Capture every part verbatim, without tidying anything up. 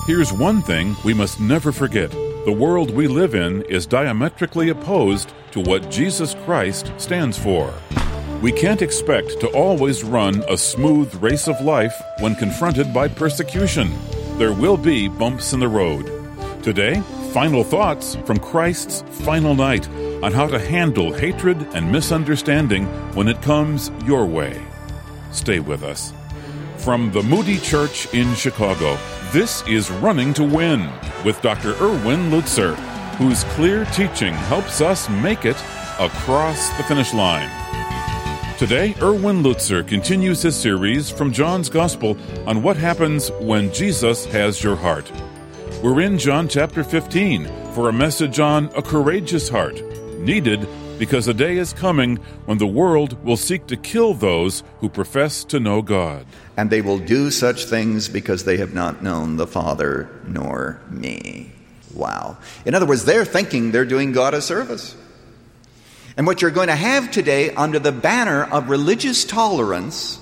Here's one thing we must never forget. The world we live in is diametrically opposed to what Jesus Christ stands for. We can't expect to always run a smooth race of life when confronted by persecution. There will be bumps in the road. Today, final thoughts from Christ's final night on how to handle hatred and misunderstanding when it comes your way. Stay with us. From the Moody Church in Chicago, this is Running to Win with Doctor Erwin Lutzer, whose clear teaching helps us make it across the finish line. Today, Erwin Lutzer continues his series from John's Gospel on what happens when Jesus has your heart. We're in John chapter fifteen for a message on a courageous heart, needed because a day is coming when the world will seek to kill those who profess to know God. And they will do such things because they have not known the Father nor me. Wow. In other words, they're thinking they're doing God a service. And what you're going to have today under the banner of religious tolerance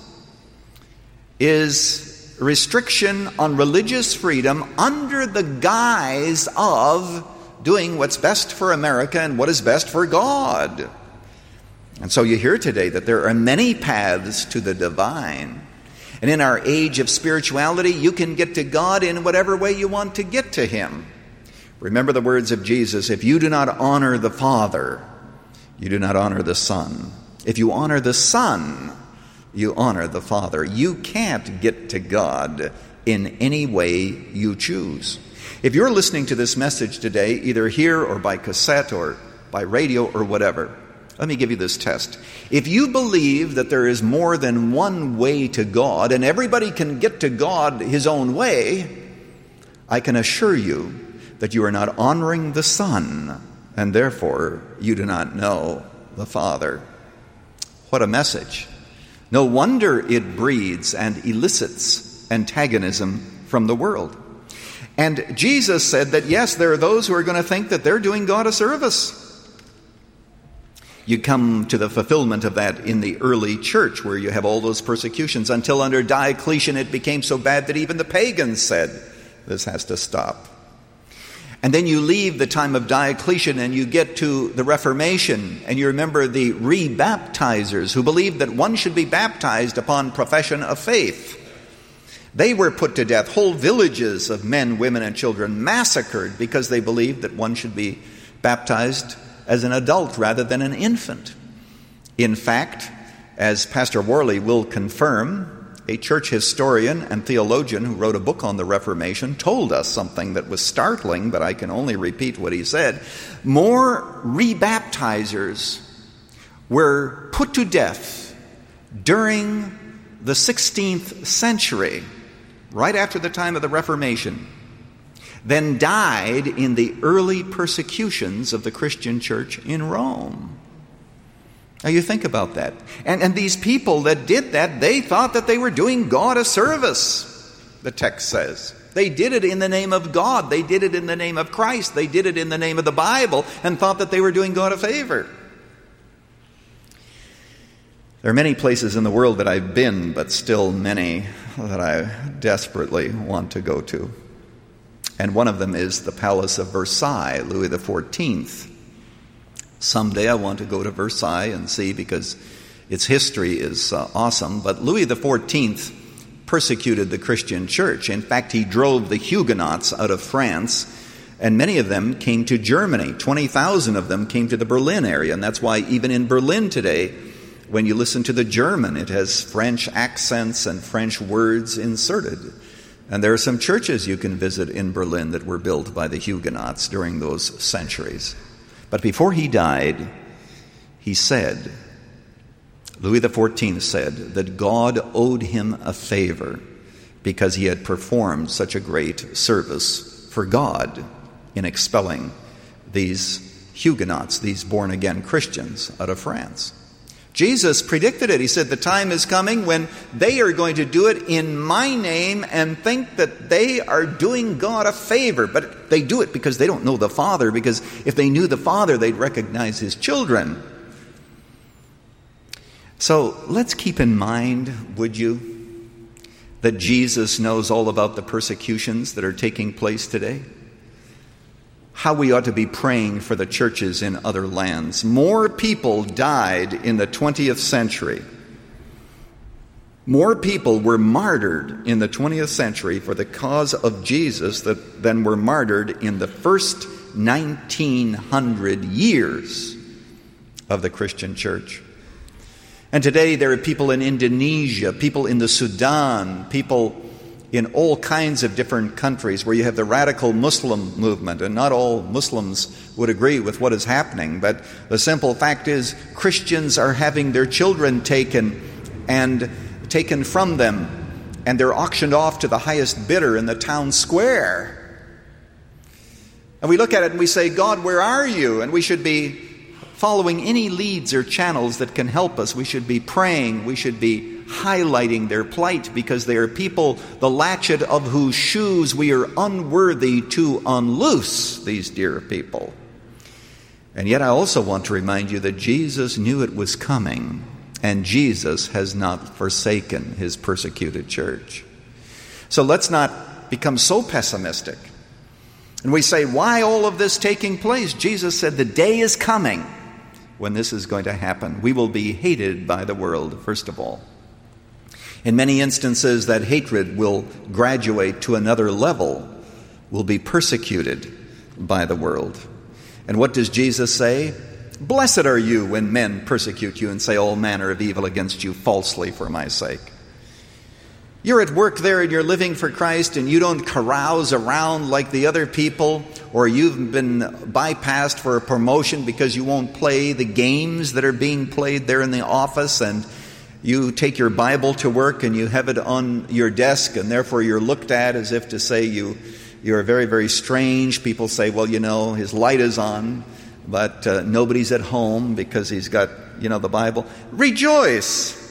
is restriction on religious freedom under the guise of doing what's best for America and what is best for God. And so you hear today that there are many paths to the divine. And in our age of spirituality, you can get to God in whatever way you want to get to Him. Remember the words of Jesus, if you do not honor the Father, you do not honor the Son. If you honor the Son, you honor the Father. You can't get to God in any way you choose. If you're listening to this message today, either here or by cassette or by radio or whatever, let me give you this test. If you believe that there is more than one way to God and everybody can get to God his own way, I can assure you that you are not honoring the Son, and therefore you do not know the Father. What a message. No wonder it breeds and elicits antagonism from the world. And Jesus said that, yes, there are those who are going to think that they're doing God a service. You come to the fulfillment of that in the early church where you have all those persecutions until under Diocletian it became so bad that even the pagans said, this has to stop. And then you leave the time of Diocletian and you get to the Reformation, and you remember the re-baptizers who believed that one should be baptized upon profession of faith. They were put to death. Whole villages of men, women, and children massacred because they believed that one should be baptized as an adult rather than an infant. In fact, as Pastor Worley will confirm, a church historian and theologian who wrote a book on the Reformation told us something that was startling, but I can only repeat what he said. More rebaptizers were put to death during the sixteenth century, right after the time of the Reformation, than died in the early persecutions of the Christian church in Rome. Now you think about that. And, and these people that did that, they thought that they were doing God a service, the text says. They did it in the name of God. They did it in the name of Christ. They did it in the name of the Bible and thought that they were doing God a favor. There are many places in the world that I've been, but still many that I desperately want to go to. And one of them is the Palace of Versailles, Louis the fourteenth. Someday I want to go to Versailles and see, because its history is uh, awesome. But Louis the fourteenth persecuted the Christian church. In fact, he drove the Huguenots out of France, and many of them came to Germany. twenty thousand of them came to the Berlin area, and that's why even in Berlin today, when you listen to the German, it has French accents and French words inserted. And there are some churches you can visit in Berlin that were built by the Huguenots during those centuries. But before he died, he said, Louis the fourteenth said that God owed him a favor because he had performed such a great service for God in expelling these Huguenots, these born-again Christians, out of France. Jesus predicted it. He said, the time is coming when they are going to do it in my name and think that they are doing God a favor. But they do it because they don't know the Father, because if they knew the Father, they'd recognize his children. So let's keep in mind, would you, that Jesus knows all about the persecutions that are taking place today? How we ought to be praying for the churches in other lands. More people died in the twentieth century. More people were martyred in the twentieth century for the cause of Jesus than were martyred in the first nineteen hundred years of the Christian church. And today there are people in Indonesia, people in the Sudan, people in all kinds of different countries where you have the radical Muslim movement, and not all Muslims would agree with what is happening, but the simple fact is Christians are having their children taken and taken from them, and they're auctioned off to the highest bidder in the town square. And we look at it and we say, God, where are you? And we should be following any leads or channels that can help us. We should be praying. We should be highlighting their plight, because they are people, the latchet of whose shoes we are unworthy to unloose, these dear people. And yet I also want to remind you that Jesus knew it was coming, and Jesus has not forsaken his persecuted church. So let's not become so pessimistic. And we say, why all of this taking place? Jesus said the day is coming when this is going to happen. We will be hated by the world, first of all. In many instances, that hatred will graduate to another level, will be persecuted by the world. And what does Jesus say? Blessed are you when men persecute you and say all manner of evil against you falsely for my sake. You're at work there and you're living for Christ, and you don't carouse around like the other people, or you've been bypassed for a promotion because you won't play the games that are being played there in the office, and you take your Bible to work and you have it on your desk, and therefore you're looked at as if to say you, you're very, very strange. People say, well, you know, his light is on, but uh, nobody's at home because he's got, you know, the Bible. Rejoice!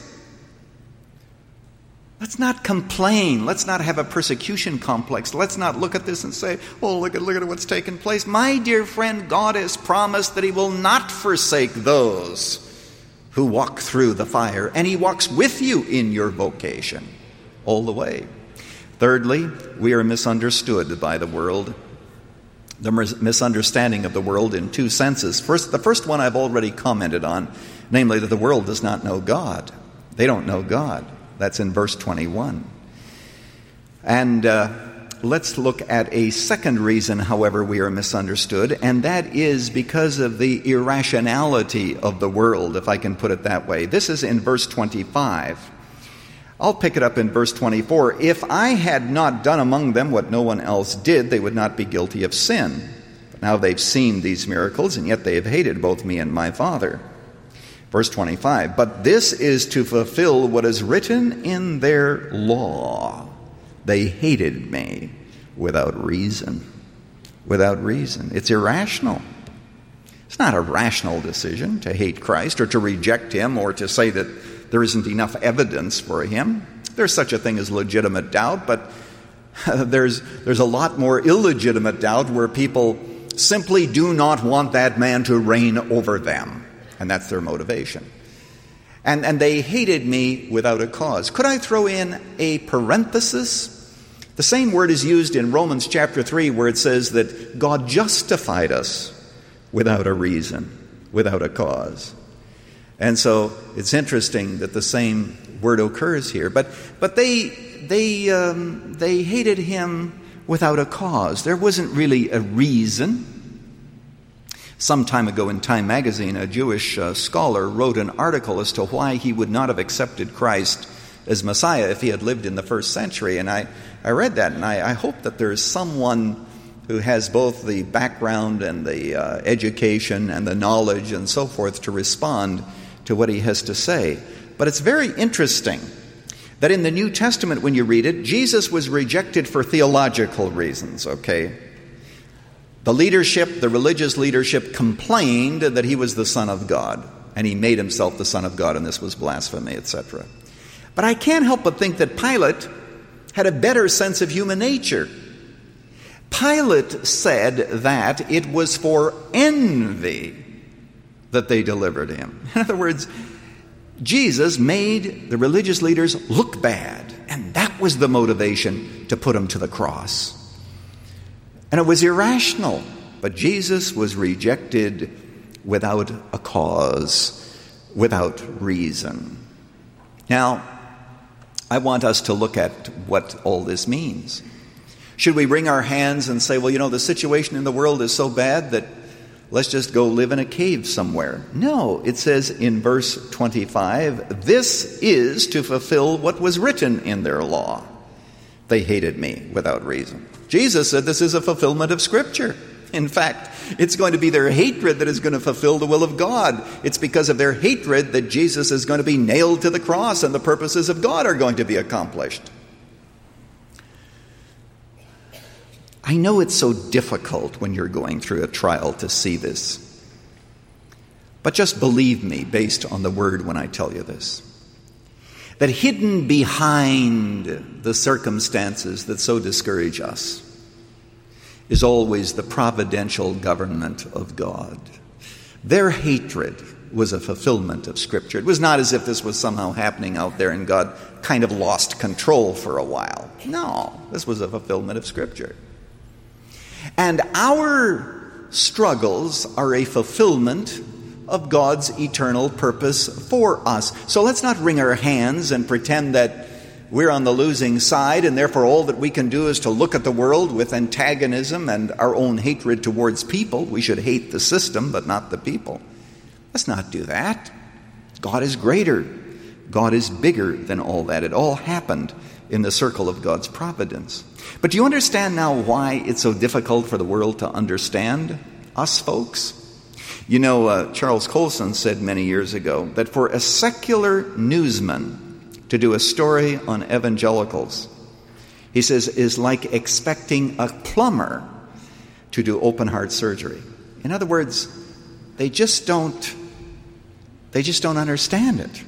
Let's not complain. Let's not have a persecution complex. Let's not look at this and say, oh, look at, look at what's taken place. My dear friend, God has promised that he will not forsake those who walk through the fire, and he walks with you in your vocation all the way. Thirdly, we are misunderstood by the world. The misunderstanding of the world in two senses. First, the first one I've already commented on, namely that the world does not know God. They don't know God. That's in verse twenty-one. And uh, let's look at a second reason, however, we are misunderstood, and that is because of the irrationality of the world, if I can put it that way. This is in verse twenty-five. I'll pick it up in verse twenty-four. If I had not done among them what no one else did, they would not be guilty of sin. But now they've seen these miracles, and yet they have hated both me and my Father. Verse twenty-five, but this is to fulfill what is written in their law. They hated me without reason. Without reason. It's irrational. It's not a rational decision to hate Christ or to reject him or to say that there isn't enough evidence for him. There's such a thing as legitimate doubt, but there's, there's a lot more illegitimate doubt where people simply do not want that man to reign over them. And that's their motivation. And, and they hated me without a cause. Could I throw in a parenthesis? The same word is used in Romans chapter three, where it says that God justified us without a reason, without a cause. And so it's interesting that the same word occurs here. But but they they um, they hated him without a cause. There wasn't really a reason. Some time ago in Time magazine, a Jewish uh, scholar wrote an article as to why he would not have accepted Christ as Messiah if he had lived in the first century. And I, I read that, and I, I hope that there is someone who has both the background and the uh, education and the knowledge and so forth to respond to what he has to say. But it's very interesting that in the New Testament, when you read it, Jesus was rejected for theological reasons, okay? The leadership, the religious leadership, complained that he was the Son of God, and he made himself the Son of God, and this was blasphemy, et cetera. But I can't help but think that Pilate had a better sense of human nature. Pilate said that it was for envy that they delivered him. In other words, Jesus made the religious leaders look bad, and that was the motivation to put him to the cross. And it was irrational, but Jesus was rejected without a cause, without reason. Now, I want us to look at what all this means. Should we wring our hands and say, well, you know, the situation in the world is so bad that let's just go live in a cave somewhere? No, it says in verse twenty-five, this is to fulfill what was written in their law. They hated me without reason. Jesus said this is a fulfillment of Scripture. In fact, it's going to be their hatred that is going to fulfill the will of God. It's because of their hatred that Jesus is going to be nailed to the cross and the purposes of God are going to be accomplished. I know it's so difficult when you're going through a trial to see this. But just believe me based on the word when I tell you this. That hidden behind the circumstances that so discourage us is always the providential government of God. Their hatred was a fulfillment of Scripture. It was not as if this was somehow happening out there and God kind of lost control for a while. No, this was a fulfillment of Scripture. And our struggles are a fulfillment of God's eternal purpose for us. So let's not wring our hands and pretend that we're on the losing side, and therefore all that we can do is to look at the world with antagonism and our own hatred towards people. We should hate the system, but not the people. Let's not do that. God is greater. God is bigger than all that. It all happened in the circle of God's providence. But do you understand now why it's so difficult for the world to understand us folks? You know, uh, Charles Colson said many years ago that for a secular newsman to do a story on evangelicals, he says, is like expecting a plumber to do open heart surgery. In other words, they just don't, they just don't understand it.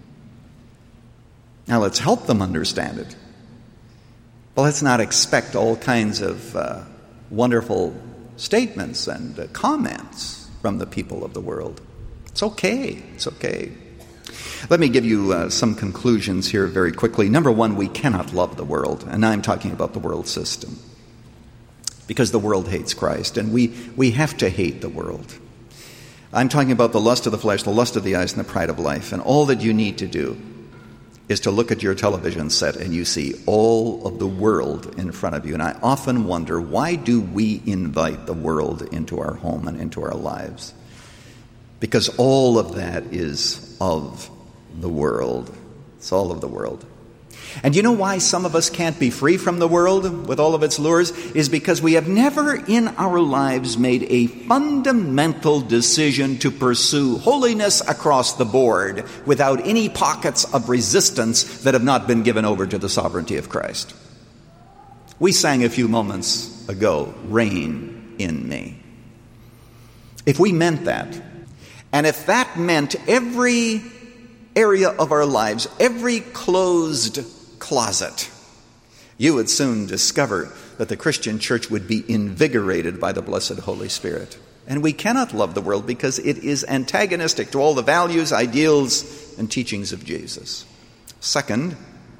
Now let's help them understand it. Well, let's not expect all kinds of uh, wonderful statements and uh, comments from the people of the world. It's okay. It's okay. Let me give you uh, some conclusions here very quickly. Number one, we cannot love the world, and I'm talking about the world system, because the world hates Christ, and we, we have to hate the world. I'm talking about the lust of the flesh, the lust of the eyes, and the pride of life, and all that you need to do is to look at your television set and you see all of the world in front of you. And I often wonder, why do we invite the world into our home and into our lives? Because all of that is of the world. It's all of the world. And you know why some of us can't be free from the world with all of its lures? Is because we have never in our lives made a fundamental decision to pursue holiness across the board without any pockets of resistance that have not been given over to the sovereignty of Christ. We sang a few moments ago, "Reign in me." If we meant that, and if that meant every area of our lives, every closed closet, you would soon discover that the Christian church would be invigorated by the blessed Holy Spirit. And we cannot love the world because it is antagonistic to all the values, ideals, and teachings of Jesus. Second,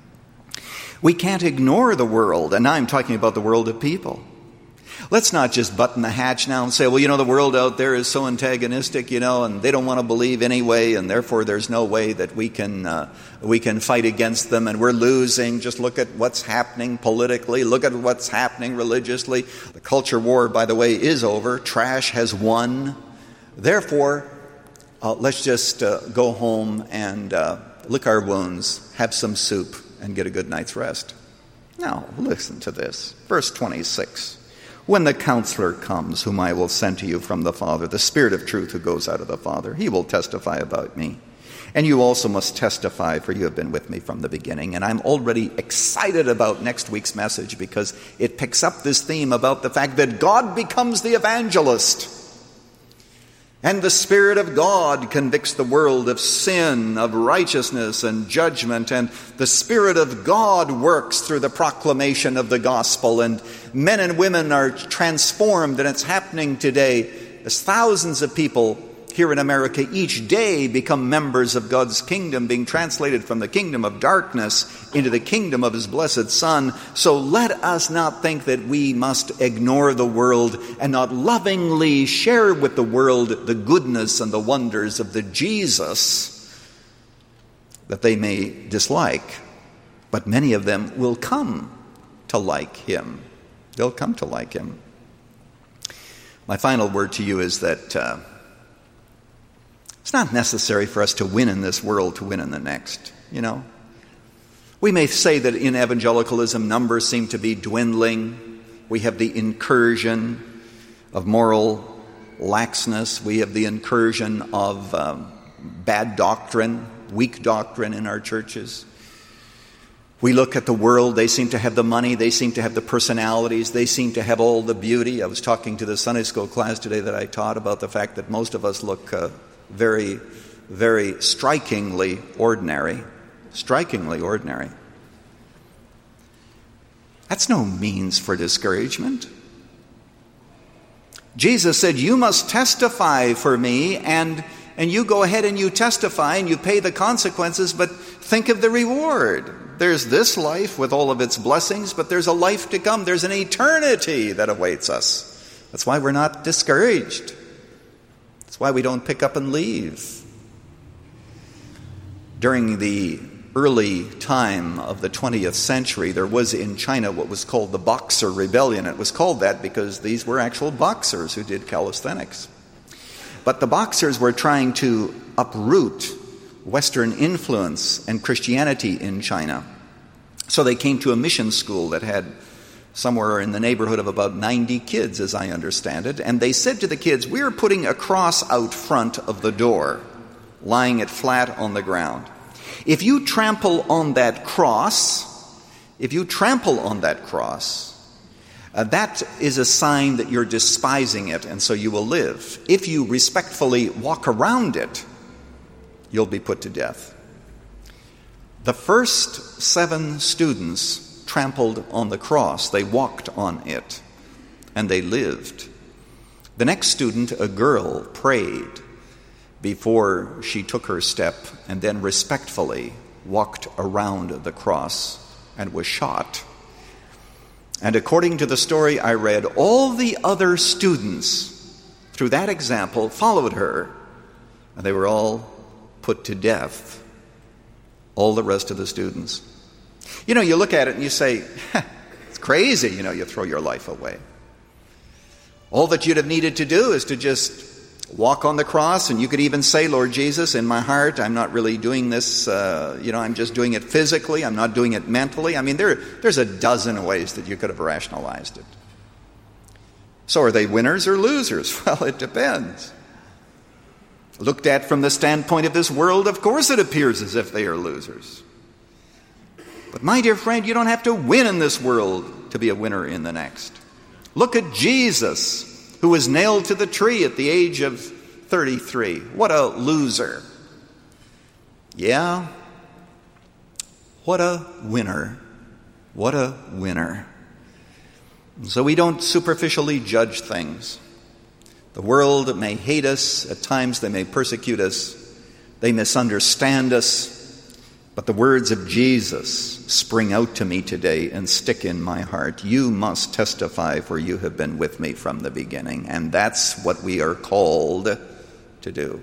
we can't ignore the world, and now I'm talking about the world of people. Let's not just button the hatch now and say, well, you know, the world out there is so antagonistic, you know, and they don't want to believe anyway, and therefore there's no way that we can uh, we can fight against them, and we're losing. Just look at what's happening politically. Look at what's happening religiously. The culture war, by the way, is over. Trash has won. Therefore, uh, let's just uh, go home and uh, lick our wounds, have some soup, and get a good night's rest. Now, listen to this. Verse twenty-six. When the Counselor comes, whom I will send to you from the Father, the Spirit of truth who goes out of the Father, he will testify about me. And you also must testify, for you have been with me from the beginning. And I'm already excited about next week's message because it picks up this theme about the fact that God becomes the evangelist. And the Spirit of God convicts the world of sin, of righteousness, and judgment. And the Spirit of God works through the proclamation of the gospel. And men and women are transformed, and it's happening today as thousands of people here in America each day become members of God's kingdom, being translated from the kingdom of darkness into the kingdom of His blessed Son. So let us not think that we must ignore the world and not lovingly share with the world the goodness and the wonders of the Jesus that they may dislike. But many of them will come to like Him. They'll come to like Him. My final word to you is that uh, it's not necessary for us to win in this world to win in the next, you know. We may say that in evangelicalism numbers seem to be dwindling. We have the incursion of moral laxness. We have the incursion of um, bad doctrine, weak doctrine in our churches. We look at the world, they seem to have the money, they seem to have the personalities, they seem to have all the beauty. I was talking to the Sunday school class today that I taught about the fact that most of us look uh, very, very strikingly ordinary. Strikingly ordinary. That's no means for discouragement. Jesus said, you must testify for me, and, and you go ahead and you testify and you pay the consequences, but think of the reward. There's this life with all of its blessings, but there's a life to come. There's an eternity that awaits us. That's why we're not discouraged. That's why we don't pick up and leave. During the early time of the twentieth century, there was in China what was called the Boxer Rebellion. It was called that because these were actual boxers who did calisthenics. But the boxers were trying to uproot Western influence and Christianity in China. So they came to a mission school that had somewhere in the neighborhood of about ninety kids, as I understand it. And they said to the kids, we're putting a cross out front of the door, lying it flat on the ground. If you trample on that cross, if you trample on that cross, uh, that is a sign that you're despising it, and so you will live. If you respectfully walk around it, you'll be put to death. The first seven students trampled on the cross. They walked on it, and they lived. The next student, a girl, prayed before she took her step and then respectfully walked around the cross and was shot. And according to the story I read, all the other students, through that example, followed her, and they were all put to death. All the rest of the students. You know, you look at it and you say, it's crazy, you know, you throw your life away. All that you'd have needed to do is to just walk on the cross, and you could even say, Lord Jesus, in my heart, I'm not really doing this, uh, you know, I'm just doing it physically, I'm not doing it mentally. I mean, there, there's a dozen ways that you could have rationalized it. So are they winners or losers? Well, it depends. Looked at from the standpoint of this world, of course it appears as if they are losers. But my dear friend, you don't have to win in this world to be a winner in the next. Look at Jesus, who was nailed to the tree at the age of thirty-three. What a loser. Yeah, what a winner. What a winner. So we don't superficially judge things. The world may hate us, at times they may persecute us, they misunderstand us, but the words of Jesus spring out to me today and stick in my heart. You must testify, for you have been with me from the beginning, and that's what we are called to do.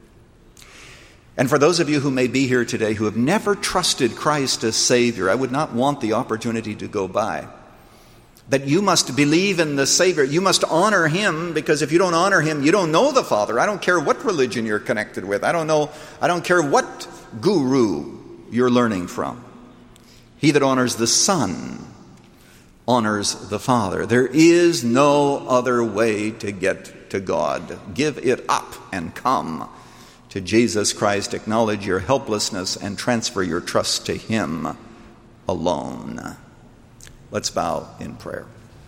And for those of you who may be here today who have never trusted Christ as Savior, I would not want the opportunity to go by. That you must believe in the Savior. You must honor Him, because if you don't honor Him, you don't know the Father. I don't care what religion you're connected with. I don't know. I don't care what guru you're learning from. He that honors the Son honors the Father. There is no other way to get to God. Give it up and come to Jesus Christ. Acknowledge your helplessness and transfer your trust to Him alone. Let's bow in prayer.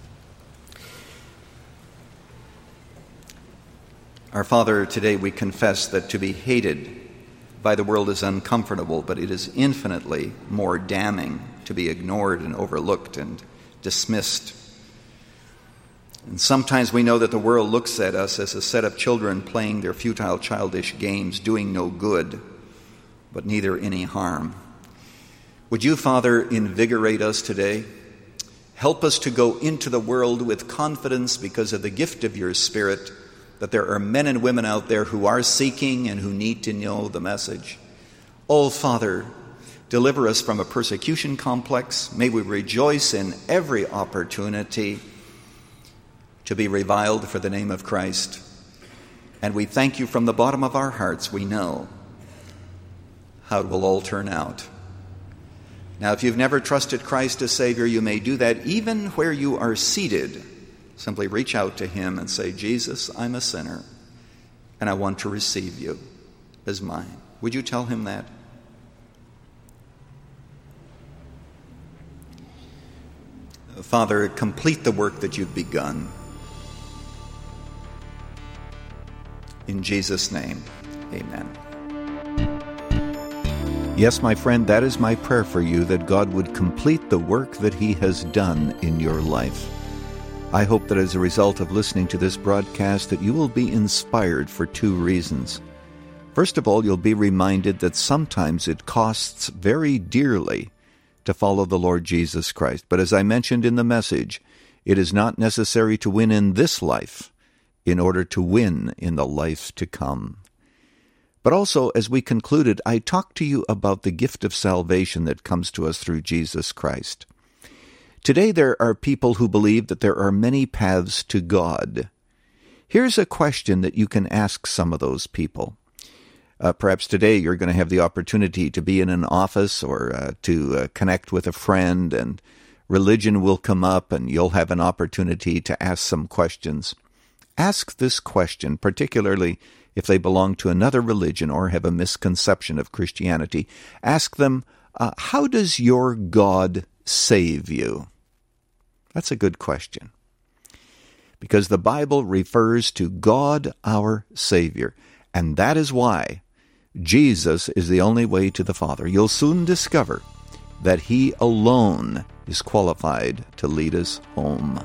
Our Father, today we confess that to be hated by the world is uncomfortable, but it is infinitely more damning to be ignored and overlooked and dismissed. And sometimes we know that the world looks at us as a set of children playing their futile, childish games, doing no good, but neither any harm. Would you, Father, invigorate us today? Help us to go into the world with confidence because of the gift of your Spirit, that there are men and women out there who are seeking and who need to know the message. Oh, Father, deliver us from a persecution complex. May we rejoice in every opportunity to be reviled for the name of Christ. And we thank you from the bottom of our hearts. We know how it will all turn out. Now, if you've never trusted Christ as Savior, you may do that even where you are seated. Simply reach out to him and say, Jesus, I'm a sinner, and I want to receive you as mine. Would you tell him that? Father, complete the work that you've begun. In Jesus' name, amen. Yes, my friend, that is my prayer for you, that God would complete the work that he has done in your life. I hope that as a result of listening to this broadcast that you will be inspired for two reasons. First of all, you'll be reminded that sometimes it costs very dearly to follow the Lord Jesus Christ. But as I mentioned in the message, it is not necessary to win in this life in order to win in the life to come. But also, as we concluded, I talked to you about the gift of salvation that comes to us through Jesus Christ. Today there are people who believe that there are many paths to God. Here's a question that you can ask some of those people. Uh, perhaps today you're going to have the opportunity to be in an office or uh, to uh, connect with a friend, and religion will come up and you'll have an opportunity to ask some questions. Ask this question, particularly if they belong to another religion or have a misconception of Christianity. Ask them, uh, how does your God save you? That's a good question. Because the Bible refers to God our Savior, and that is why Jesus is the only way to the Father. You'll soon discover that he alone is qualified to lead us home.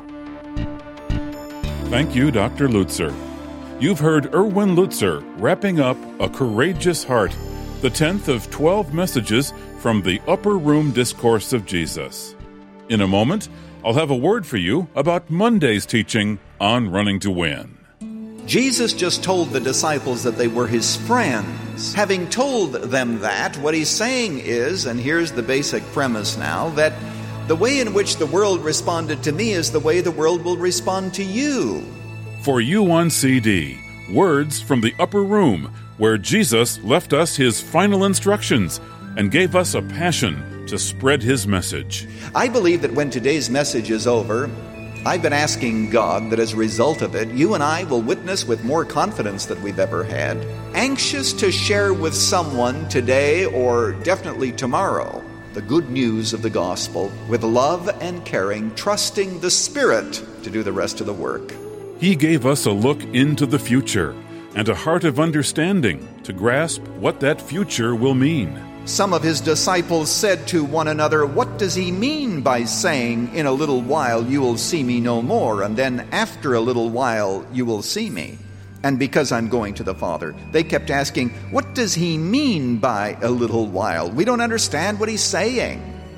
Thank you, Doctor Lutzer. You've heard Erwin Lutzer wrapping up A Courageous Heart, the tenth of twelve messages from the Upper Room Discourse of Jesus. In a moment, I'll have a word for you about Monday's teaching on Running to Win. Jesus just told the disciples that they were his friends. Having told them that, what he's saying is, and here's the basic premise now, that the way in which the world responded to me is the way the world will respond to you. For you on C D, Words from the Upper Room, where Jesus left us his final instructions and gave us a passion to spread his message. I believe that when today's message is over, I've been asking God that as a result of it, you and I will witness with more confidence than we've ever had, anxious to share with someone today or definitely tomorrow the good news of the gospel with love and caring, trusting the Spirit to do the rest of the work. He gave us a look into the future and a heart of understanding to grasp what that future will mean. Some of his disciples said to one another, "What does he mean by saying, 'In a little while you will see me no more, and then after a little while you will see me'? And because I'm going to the Father." They kept asking, "What does he mean by a little while? We don't understand what he's saying."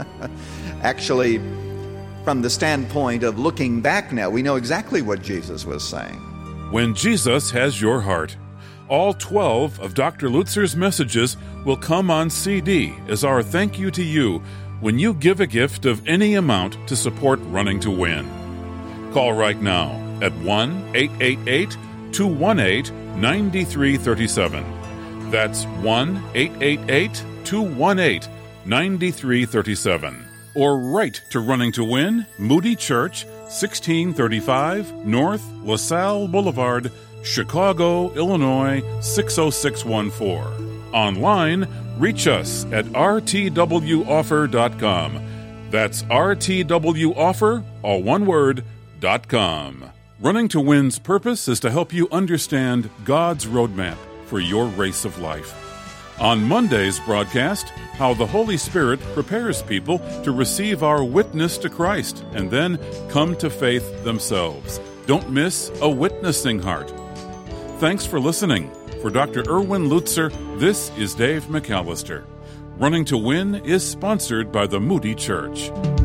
Actually, from the standpoint of looking back now, we know exactly what Jesus was saying. When Jesus has your heart, all twelve of Doctor Lutzer's messages will come on C D as our thank you to you when you give a gift of any amount to support Running to Win. Call right now at one eight eight eight, two one eight, nine three three seven. That's one eight eight eight, two one eight, nine three three seven. Or write to Running to Win, Moody Church, sixteen thirty-five North LaSalle Boulevard, Chicago, Illinois, six oh six one four. Online, reach us at r t w offer dot com. That's r t w offer, all one word, dot com. Running to Win's purpose is to help you understand God's roadmap for your race of life. On Monday's broadcast, how the Holy Spirit prepares people to receive our witness to Christ and then come to faith themselves. Don't miss A Witnessing Heart. Thanks for listening. For Doctor Erwin Lutzer, this is Dave McAllister. Running to Win is sponsored by the Moody Church.